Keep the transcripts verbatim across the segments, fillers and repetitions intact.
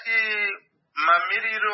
tingati mamiriro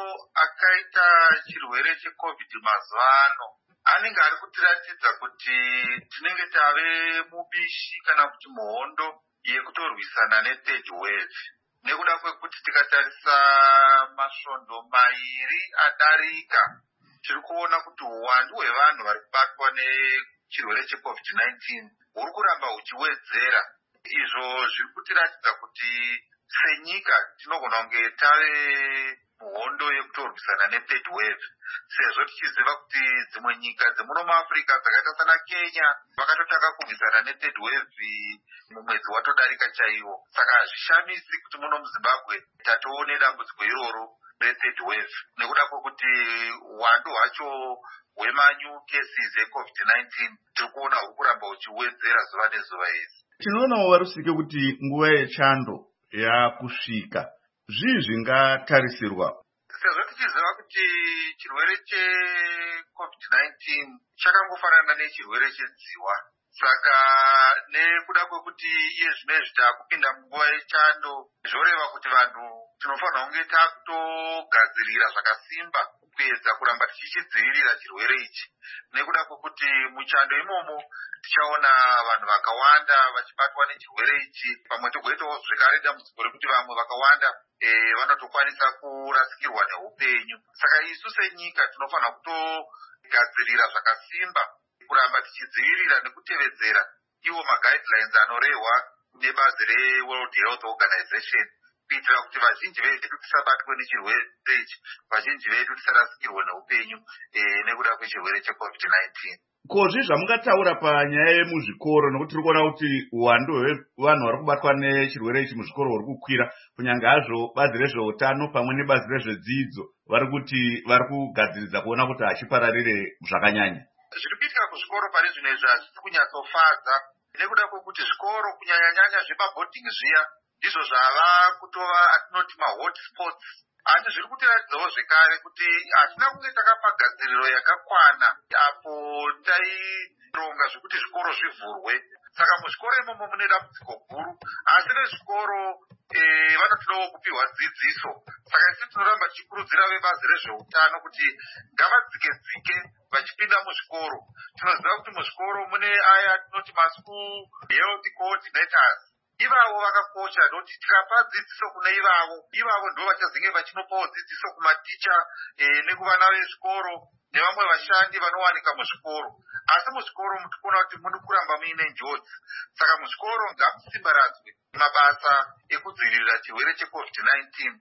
akaita chirwere checovid mazuva ano anenge ari kutiratidza kuti tinenge tave mubishi kana kuti muhondo yekutorwisana nethird wave, nekuda kwekuti tikatarisa masvondo mairi adarika tiri kuona kuti uwandu hwevanhu vari kubatwa nechirwere checovid nineteen huri kuramba huchiwedzera. Izvo zviri kutiratidza kuti senyika tinogona kunge tave muhondo yekutorwisana nethird wave, sezvo tichiziva kuti dzimwe nyika dzemuno muAfrica dzakaita sana Kenya vakatotanga kurwisana nethird wave mumwedzi watodarika chaiwo. Saka hazvishamisi kuti muno muZimbabwe tatoone dambudziko iroro rethird wave, nekuda kwekuti uwandu hwacho hwemanyu cases ecovid nineteen tiri kuona huri kuramba huchiwedzera zuva nezuva idzi. Tinoonawo Warusike kuti nguva yechando yakusvika. Zvii zvingatarisirwa? Sezvo tichiziva kuti chirwere checovid nineteen chakangofanana nechirwere chedziwa, saka nekuda kwekuti iye zvino takupinda munguva yechando zvoreva kuti vanhu tinofanira kunge takutogadzirira zvakasimba kuedza kuramba tichichidzivirira chirwere ichi, nekuda kwekuti muchando imomo tichaona vanhu vakawanda vachibatwa nechirwere ichi, pamwe togoitawo zvekare dambudziko rekuti vamwe vakawanda e, vanotokwanisa kurasikirwa neupenyu. Saka isu senyika tinofanira kutogadzirira zvakasimba kuramba tichidzivirira nekutevedzera iwo maguidelines anorehwa nebazi reWorld Health Organization, kuitira kuti vazhinji vedu tisabatwe nechirwere ichi, vazhinji vedu tisarasikirwe neupenyu e, nekuda kwechirwere checovid nineteen. Ko zvii zvamungataura panyaya yemuzvikoro, nokuti tiri kuona kuti uwandu hwevanhu vari kubatwa nechirwere ichi muzvikoro huri kukwira, kunyange hazvo bazi rezveutano pamwe nebazi rezvedzidzo vari kuti vari kugadziridza kuona kuti hachipararire zvakanyanya. Zviri kuitika kuzvikoro pane zvino izvi hazvisi kunyatsofadza, nekuda kwekuti zvikoro kunyanya-nyanya zvemabhodhingi zviya ndizvo zvava kutova atinoti mahotspots. Asi zviri kutiratidzawo zvekare kuti hatina kunge takapa gadziriro yakakwana apo taironga zvekuti zvikoro zvivhurwe. Saka muzvikoro imomo mune dambudziko guru, asi vezvikoro e, vanotodawo kupiwa dzidziso. Saka isi tinoramba tichikurudzira vebazi rezveutano kuti ngavadzike-dzike vachipinda muzvikoro. Tinoziva kuti muzvikoro mune aya tinoti maschool health coordinators. Ivavo vakakosha nekuti tikapa dzidziso kune ivavo, ivavo ndo vachazenge vachinopawo dzidziso kumaticha e, nekuvana vezvikoro nevamwe vashandi vanowanika muzvikoro. Asi muzvikoro mutokuona kuti muri kuramba muine njodzi. Saka muzvikoro ngamusimbaradzwe mabasa ekudzivirira chirwere checovid nineteen